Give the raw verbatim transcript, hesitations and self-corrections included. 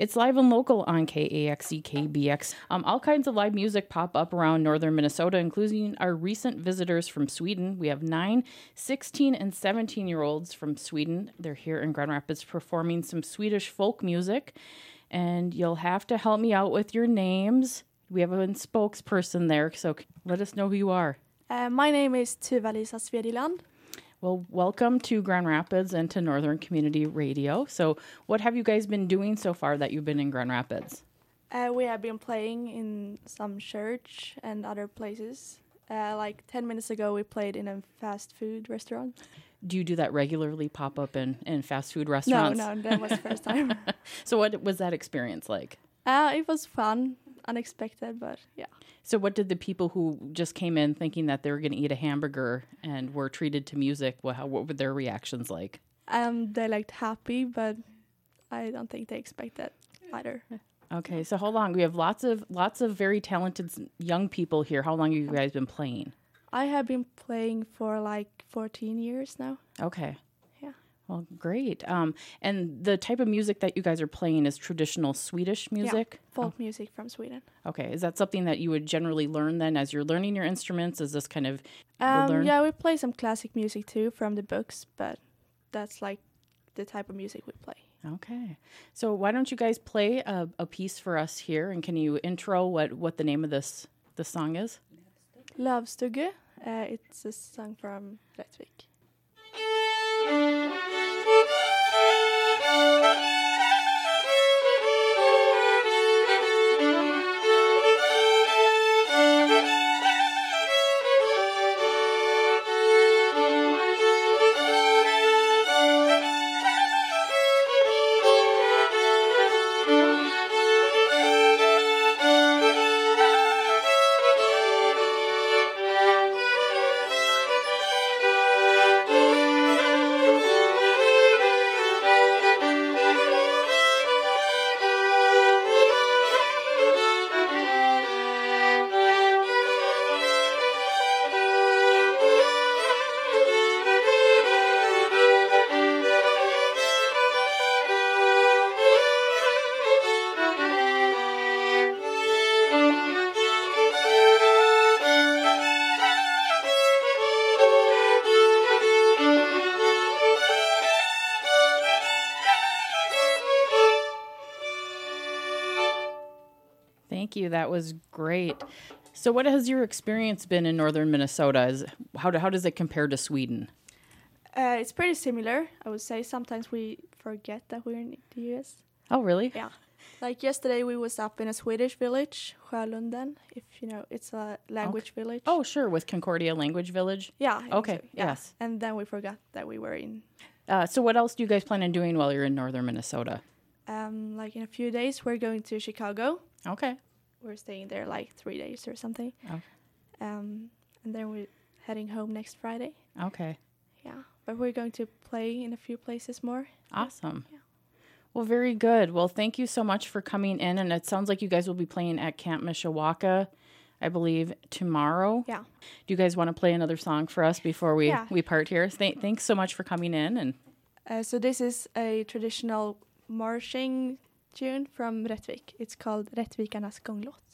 It's live and local on K A X E K B X. Um, all kinds of live music pop up around northern Minnesota, including our recent visitors from Sweden. We have nine, sixteen, and seventeen-year-olds from Sweden. They're here in Grand Rapids performing some Swedish folk music. And you'll have to help me out with your names. We have a spokesperson there, so let us know who you are. Uh, my name is Tuva-Lisa Svediland. Well, welcome to Grand Rapids and to Northern Community Radio. So what have you guys been doing so far that you've been in Grand Rapids? Uh, we have been playing in some church and other places. Uh, like ten minutes ago, we played in a fast food restaurant. Do you do that regularly, pop up in, in fast food No, restaurants? no, that was the first time. So what was that experience like? Uh, it was fun, unexpected, but yeah. So what did the people who just came in thinking that they were going to eat a hamburger and were treated to music, what, how, what were their reactions like? Um, they looked happy, but I don't think they expected either. Okay, so how long? We have lots of lots of very talented s- young people here. How long have you guys been playing? I have been playing for like fourteen years now. Okay. Yeah. Well, great. Um, and the type of music that you guys are playing is traditional Swedish music? Yeah, folk music from Sweden. Okay. Is that something that you would generally learn then as you're learning your instruments? Is this kind of Um, learn? yeah, we play some classic music too from the books, but that's like the type of music we play. Okay. So why don't you guys play a, a piece for us here, and can you intro what, what the name of this this song is? Lövstugge, uh, it's a song from Rättvik. Thank you. That was great. So what has your experience been in northern Minnesota? Is, how, do, how does it compare to Sweden? Uh, it's pretty similar, I would say. Sometimes we forget that we're in the U S. Oh, really? Yeah. Like yesterday we was up in a Swedish village, Sjölunden, if you know, it's a language Okay. village. Oh, sure, with Concordia Language Village. Yeah. I think Okay, so, yeah. yes. And then we forgot that we were in, Uh, so what else do you guys plan on doing while you're in northern Minnesota? um, like in a few days, we're going to Chicago. Okay. We're staying there like three days or something. Okay. Um, and then we're heading home next Friday. Okay. Yeah. But we're going to play in a few places more. Awesome. Yeah. Well, very good. Well, thank you so much for coming in. And it sounds like you guys will be playing at Camp Mishawaka, I believe, tomorrow. Yeah. Do you guys want to play another song for us before we, Yeah. we part here? Th- thanks so much for coming in. And Uh, so this is a traditional marching tune from Rättvik. It's called Rättvikarnas gånglåt.